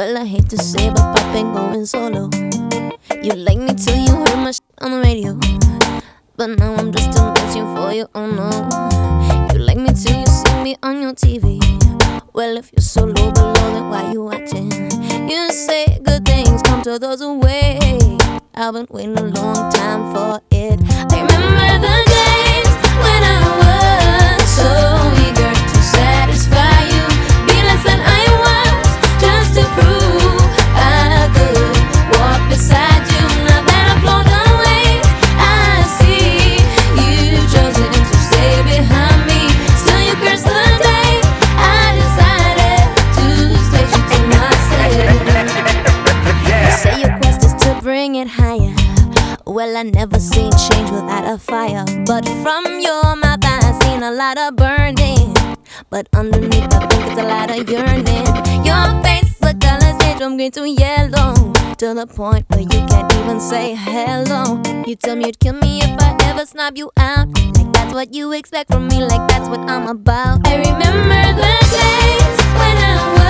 Well, I hate to say it, but pop ain't going solo. You like me till you heard my shit on the radio, but now I'm just a machine for you, oh no. You like me till you see me on your TV. Well, if you're so low below, then why you watching? You say good things come to those who wait. I've been waiting a long time for it. I remember the days when I was so eager to satisfy you, be less than I was, just to prove I could walk beside you. Now that I've flown away, I see you've chosen to stay behind me. Still you curse the day I decided to stay true to myself. You say your quest is to bring it higher. Well, I never seen change without a fire, but from your mouth I seen a lot of burning, but underneath I think it's a lot of yearning. Your face, the colors change from green to yellow, to the point where you can't even say hello. You tell me you'd kill me if I ever snub you out, like that's what you expect from me, like that's what I'm about. I remember the days when I was